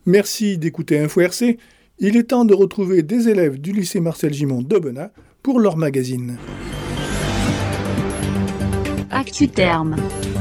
Merci d'écouter Info RC. Il est temps de retrouver des élèves du lycée Marcel Gimond d'Aubenas pour leur magazine. ActuTerme.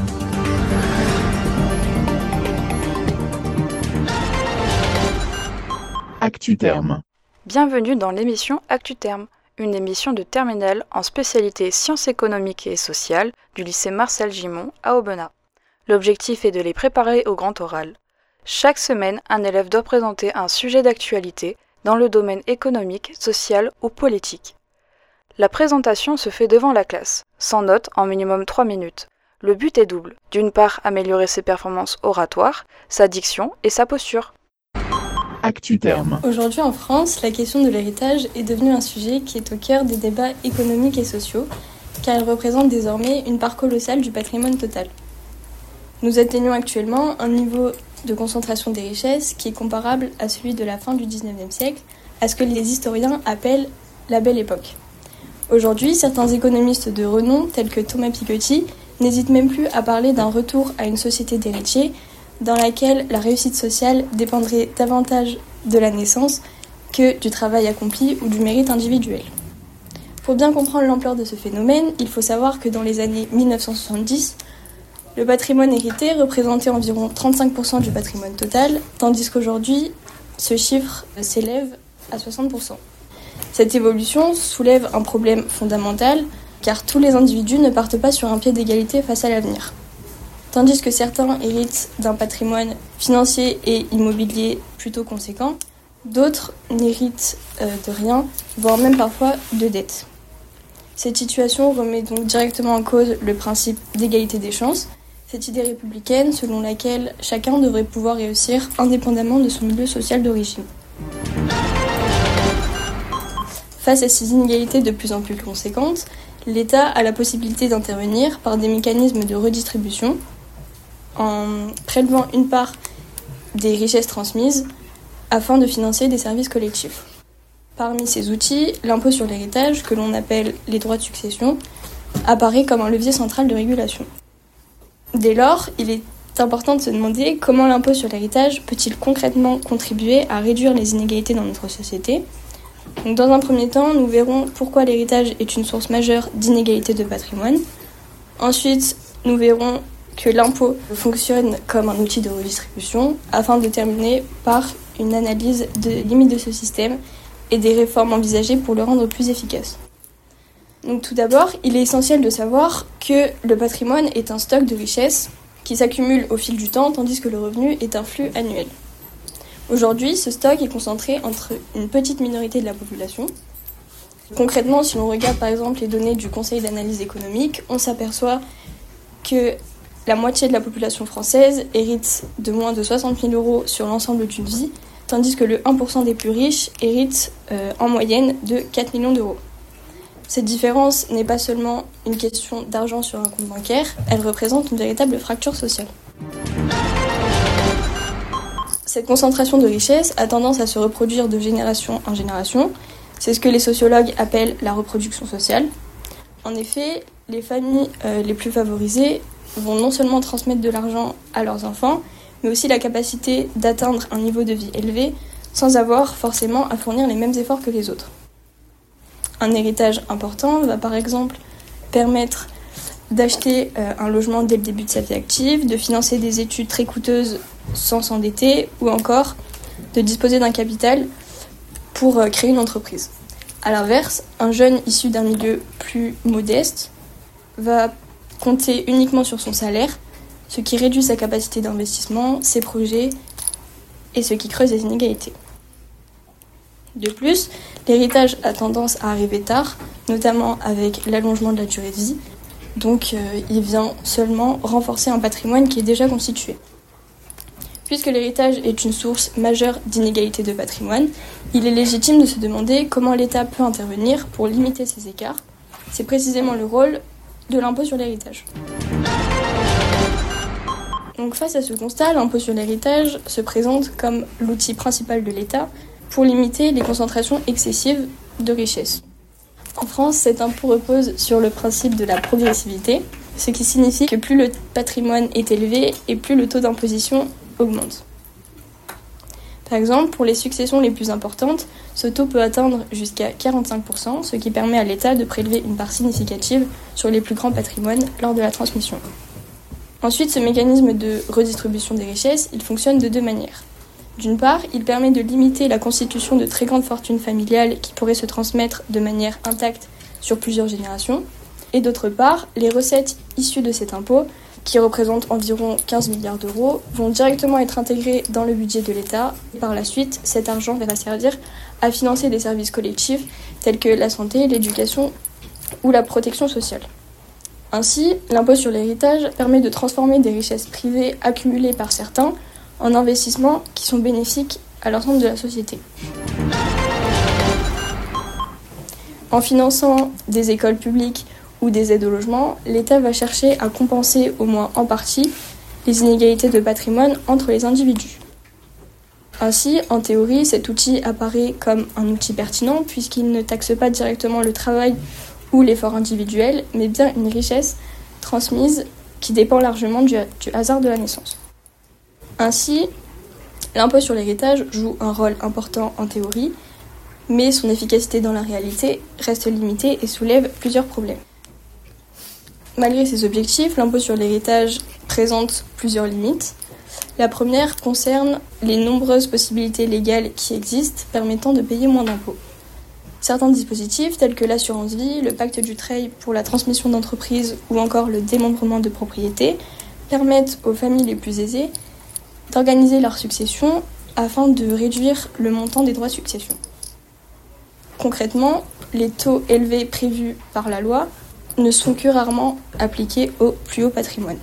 ActuTerme. Bienvenue dans l'émission ActuTerme, une émission de terminale en spécialité sciences économiques et sociales du lycée Marcel Gimond à Aubenas. L'objectif est de les préparer au grand oral. Chaque semaine, un élève doit présenter un sujet d'actualité dans le domaine économique, social ou politique. La présentation se fait devant la classe, sans notes en minimum 3 minutes. Le but est double. D'une part, améliorer ses performances oratoires, sa diction et sa posture. ActuTerme. Aujourd'hui en France, la question de l'héritage est devenue un sujet qui est au cœur des débats économiques et sociaux, car elle représente désormais une part colossale du patrimoine total. Nous atteignons actuellement un niveau de concentration des richesses qui est comparable à celui de la fin du XIXe siècle, à ce que les historiens appellent la Belle Époque. Aujourd'hui, certains économistes de renom, tels que Thomas Piketty, n'hésitent même plus à parler d'un retour à une société d'héritiers, dans laquelle la réussite sociale dépendrait davantage de la naissance que du travail accompli ou du mérite individuel. Pour bien comprendre l'ampleur de ce phénomène, il faut savoir que dans les années 1970, le patrimoine hérité représentait environ 35% du patrimoine total, tandis qu'aujourd'hui, ce chiffre s'élève à 60%. Cette évolution soulève un problème fondamental, car tous les individus ne partent pas sur un pied d'égalité face à l'avenir. Tandis que certains héritent d'un patrimoine financier et immobilier plutôt conséquent, d'autres n'héritent de rien, voire même parfois de dettes. Cette situation remet donc directement en cause le principe d'égalité des chances, cette idée républicaine selon laquelle chacun devrait pouvoir réussir indépendamment de son milieu social d'origine. Face à ces inégalités de plus en plus conséquentes, l'État a la possibilité d'intervenir par des mécanismes de redistribution en prélevant une part des richesses transmises afin de financer des services collectifs. Parmi ces outils, l'impôt sur l'héritage, que l'on appelle les droits de succession, apparaît comme un levier central de régulation. Dès lors, il est important de se demander comment l'impôt sur l'héritage peut-il concrètement contribuer à réduire les inégalités dans notre société. Donc, dans un premier temps, nous verrons pourquoi l'héritage est une source majeure d'inégalités de patrimoine. Ensuite, nous verrons que l'impôt fonctionne comme un outil de redistribution afin de terminer par une analyse des limites de ce système et des réformes envisagées pour le rendre plus efficace. Donc tout d'abord, il est essentiel de savoir que le patrimoine est un stock de richesses qui s'accumule au fil du temps tandis que le revenu est un flux annuel. Aujourd'hui, ce stock est concentré entre une petite minorité de la population. Concrètement, si l'on regarde par exemple les données du Conseil d'analyse économique, on s'aperçoit que la moitié de la population française hérite de moins de 60 000 euros sur l'ensemble d'une vie, tandis que le 1% des plus riches hérite en moyenne de 4 millions d'euros. Cette différence n'est pas seulement une question d'argent sur un compte bancaire, elle représente une véritable fracture sociale. Cette concentration de richesses a tendance à se reproduire de génération en génération. C'est ce que les sociologues appellent la reproduction sociale. En effet, les familles les plus favorisées vont non seulement transmettre de l'argent à leurs enfants, mais aussi la capacité d'atteindre un niveau de vie élevé sans avoir forcément à fournir les mêmes efforts que les autres. Un héritage important va par exemple permettre d'acheter un logement dès le début de sa vie active, de financer des études très coûteuses sans s'endetter ou encore de disposer d'un capital pour créer une entreprise. A l'inverse, un jeune issu d'un milieu plus modeste va compter uniquement sur son salaire, ce qui réduit sa capacité d'investissement, ses projets et ce qui creuse les inégalités. De plus, l'héritage a tendance à arriver tard, notamment avec l'allongement de la durée de vie, donc il vient seulement renforcer un patrimoine qui est déjà constitué. Puisque l'héritage est une source majeure d'inégalités de patrimoine, il est légitime de se demander comment l'État peut intervenir pour limiter ces écarts. C'est précisément le rôle de l'impôt sur l'héritage. Donc face à ce constat, l'impôt sur l'héritage se présente comme l'outil principal de l'État pour limiter les concentrations excessives de richesses. En France, cet impôt repose sur le principe de la progressivité, ce qui signifie que plus le patrimoine est élevé et plus le taux d'imposition augmente. Par exemple, pour les successions les plus importantes, ce taux peut atteindre jusqu'à 45%, ce qui permet à l'État de prélever une part significative sur les plus grands patrimoines lors de la transmission. Ensuite, ce mécanisme de redistribution des richesses, il fonctionne de deux manières. D'une part, il permet de limiter la constitution de très grandes fortunes familiales qui pourraient se transmettre de manière intacte sur plusieurs générations. Et d'autre part, les recettes issues de cet impôt, qui représentent environ 15 milliards d'euros, vont directement être intégrées dans le budget de l'État. Et par la suite, cet argent va servir à financer des services collectifs tels que la santé, l'éducation ou la protection sociale. Ainsi, l'impôt sur l'héritage permet de transformer des richesses privées accumulées par certains en investissements qui sont bénéfiques à l'ensemble de la société. En finançant des écoles publiques ou des aides au logement, l'État va chercher à compenser, au moins en partie, les inégalités de patrimoine entre les individus. Ainsi, en théorie, cet outil apparaît comme un outil pertinent puisqu'il ne taxe pas directement le travail ou l'effort individuel, mais bien une richesse transmise qui dépend largement du hasard de la naissance. Ainsi, l'impôt sur l'héritage joue un rôle important en théorie, mais son efficacité dans la réalité reste limitée et soulève plusieurs problèmes. Malgré ces objectifs, l'impôt sur l'héritage présente plusieurs limites. La première concerne les nombreuses possibilités légales qui existent permettant de payer moins d'impôts. Certains dispositifs, tels que l'assurance vie, le pacte Dutreil pour la transmission d'entreprise ou encore le démembrement de propriété, permettent aux familles les plus aisées d'organiser leur succession afin de réduire le montant des droits de succession. Concrètement, les taux élevés prévus par la loi ne sont que rarement appliqués au plus haut patrimoine.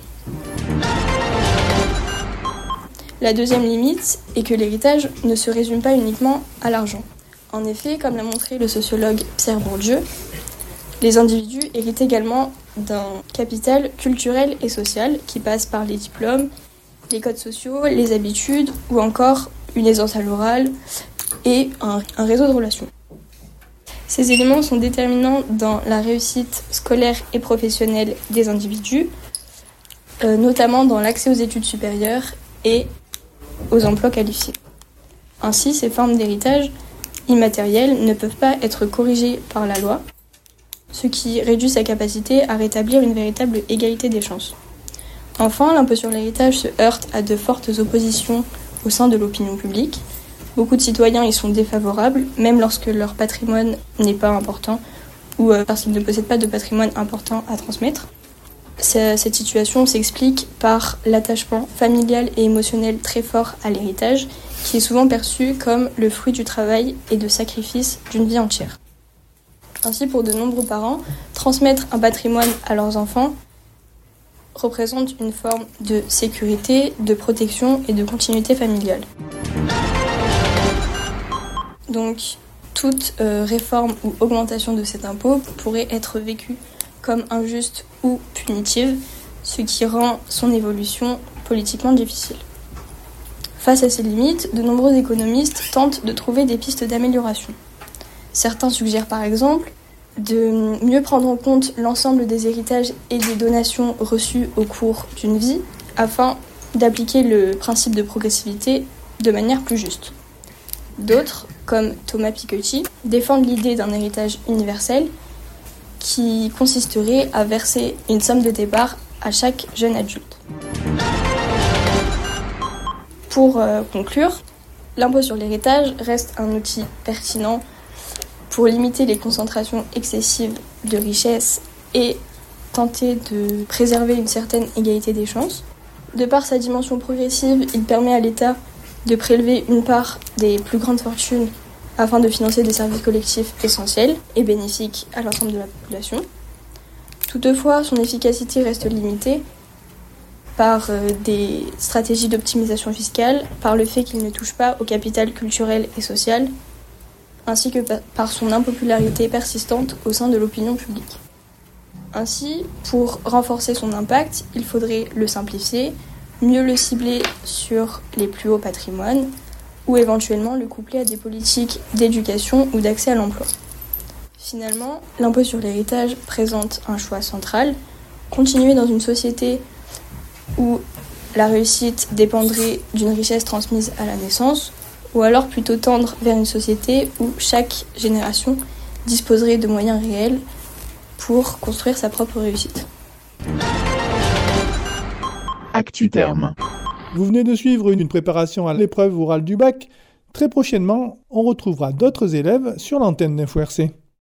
La deuxième limite est que l'héritage ne se résume pas uniquement à l'argent. En effet, comme l'a montré le sociologue Pierre Bourdieu, les individus héritent également d'un capital culturel et social qui passe par les diplômes, les codes sociaux, les habitudes ou encore une aisance à l'oral et un réseau de relations. Ces éléments sont déterminants dans la réussite scolaire et professionnelle des individus, notamment dans l'accès aux études supérieures et aux emplois qualifiés. Ainsi, ces formes d'héritage immatériel ne peuvent pas être corrigées par la loi, ce qui réduit sa capacité à rétablir une véritable égalité des chances. Enfin, l'impôt sur l'héritage se heurte à de fortes oppositions au sein de l'opinion publique. Beaucoup de citoyens y sont défavorables, même lorsque leur patrimoine n'est pas important ou parce qu'ils ne possèdent pas de patrimoine important à transmettre. Cette situation s'explique par l'attachement familial et émotionnel très fort à l'héritage, qui est souvent perçu comme le fruit du travail et de sacrifice d'une vie entière. Ainsi, pour de nombreux parents, transmettre un patrimoine à leurs enfants représente une forme de sécurité, de protection et de continuité familiale. Donc, toute réforme ou augmentation de cet impôt pourrait être vécue comme injuste ou punitive, ce qui rend son évolution politiquement difficile. Face à ces limites, de nombreux économistes tentent de trouver des pistes d'amélioration. Certains suggèrent par exemple de mieux prendre en compte l'ensemble des héritages et des donations reçues au cours d'une vie afin d'appliquer le principe de progressivité de manière plus juste. D'autres, comme Thomas Piketty, défendent l'idée d'un héritage universel qui consisterait à verser une somme de départ à chaque jeune adulte. Pour conclure, l'impôt sur l'héritage reste un outil pertinent pour limiter les concentrations excessives de richesses et tenter de préserver une certaine égalité des chances. De par sa dimension progressive, il permet à l'État de prélever une part des plus grandes fortunes afin de financer des services collectifs essentiels et bénéfiques à l'ensemble de la population. Toutefois, son efficacité reste limitée par des stratégies d'optimisation fiscale, par le fait qu'il ne touche pas au capital culturel et social, ainsi que par son impopularité persistante au sein de l'opinion publique. Ainsi, pour renforcer son impact, il faudrait le simplifier, mieux le cibler sur les plus hauts patrimoines, ou éventuellement le coupler à des politiques d'éducation ou d'accès à l'emploi. Finalement, l'impôt sur l'héritage présente un choix central, continuer dans une société où la réussite dépendrait d'une richesse transmise à la naissance, ou alors plutôt tendre vers une société où chaque génération disposerait de moyens réels pour construire sa propre réussite. ActuTerme. Vous venez de suivre une préparation à l'épreuve orale du bac. Très prochainement, on retrouvera d'autres élèves sur l'antenne d'InfoRC.